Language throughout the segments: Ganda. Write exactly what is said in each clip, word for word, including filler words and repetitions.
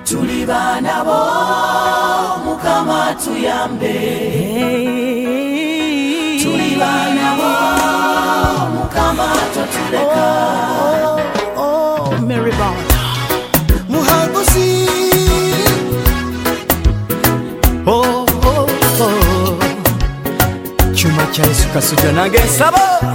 tuli baana bo Mukama tuyambe tuli baana bo Mukama totuleka oh, oh, Mary Bond Muhangusi oh, oh, oh. Chuma cha Yesu kasuja nange nsaba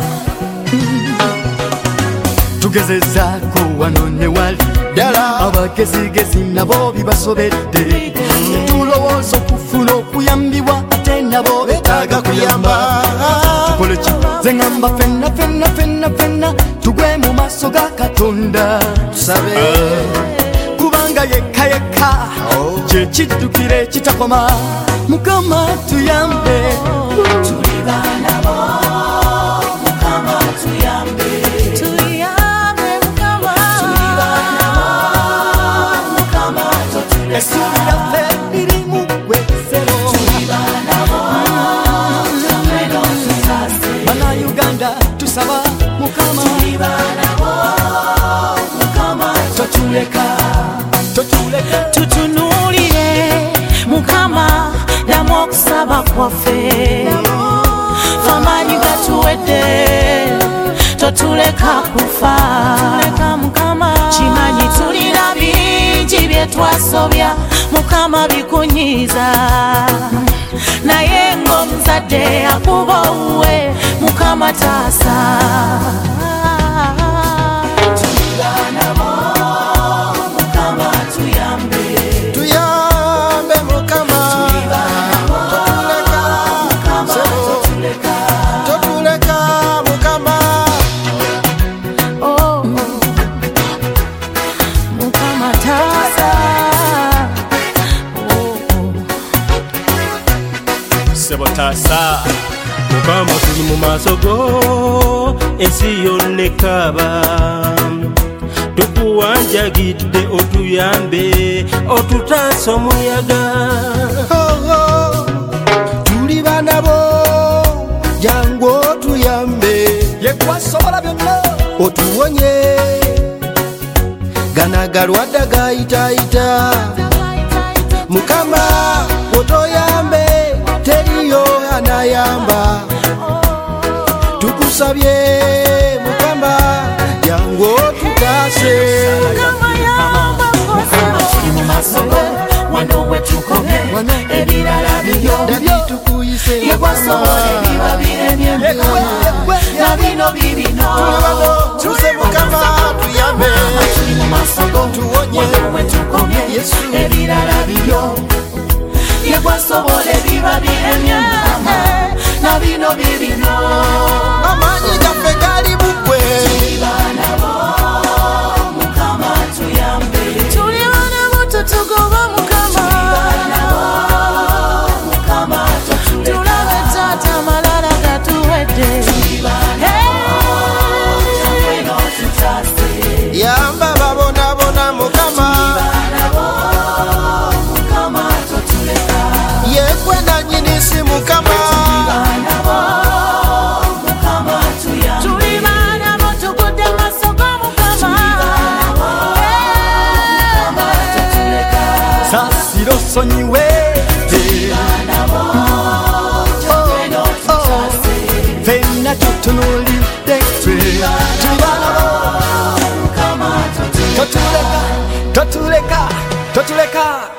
tugezezzaako wano ne wali dala abagezigezi nabo bibasobedde tulowooza okufuna okuyambibwa ate nabo betaaga kuyamba tukole ki ze ŋŋamba fenna fenna fenna fenna tugwe mu maaso ga Katonda tusabe kubanga yekka yekka kye kiddukira ekitakoma Mukama tuyambe tuli baana bo Mukama tuyambe tuyambe Mukama tuli baana bo Mukama totuleka essuubi lyaffe liri mu ggwe ssebo tuli baana bo Tameno tutase Bannayuganda tusaba Mukama tuli baana bo Mukama totuleka totuleka tutunuulire Mukama damu okusaba kwaffe amaanyi gatuwedde totuleka kufa kimanyi tulina bingi bye twasobya Mukama bikunyiiza naye ng'omuzadde akuba owuwe Mukama taasa Sebotasa Mukama tuli mu maaso go ensi yonna ekaba tukuwanjagidde otuyambe otutaasa omuyaga oh, oh. tuli baana bo jangu otuyambe yekwasobola byonna otuwonye gana galwadde gayitayita Mukama otoyambe teriyo anayamba tukusabye Mukama jangu otutaase Mukama tuli mu maaso go wano we tukomye ebirala byo tukuyise yekwasobola ebiba biremye na bino bibino tuze Mukama tuyambe tuli mu maaso go tuwonye wano we tukomye ebirala byo yekwasobola ebiba biremye na bino bibino amaanyi gaffe gali bugwe tuli baana bo Mukama tuyambe tuli baana bo tutugoba Mukama baana bo Mukama totuleka tulabe taata amalala gatuwedde tuli baana bo Tameno tutase yamba babonabona Mukama baana bo Mukama totuleka yekwe nannyinisi Mukama baana bo Mukama tuyambe tuli baana bo tugudde mu maaso go Mukama baana bo Mukama totuleka saasira osonyiwe baana bo Tameno tutase fenna tutunuulidde ffe tuli baana bo Mukama totuleka totuleka totuleka totuleka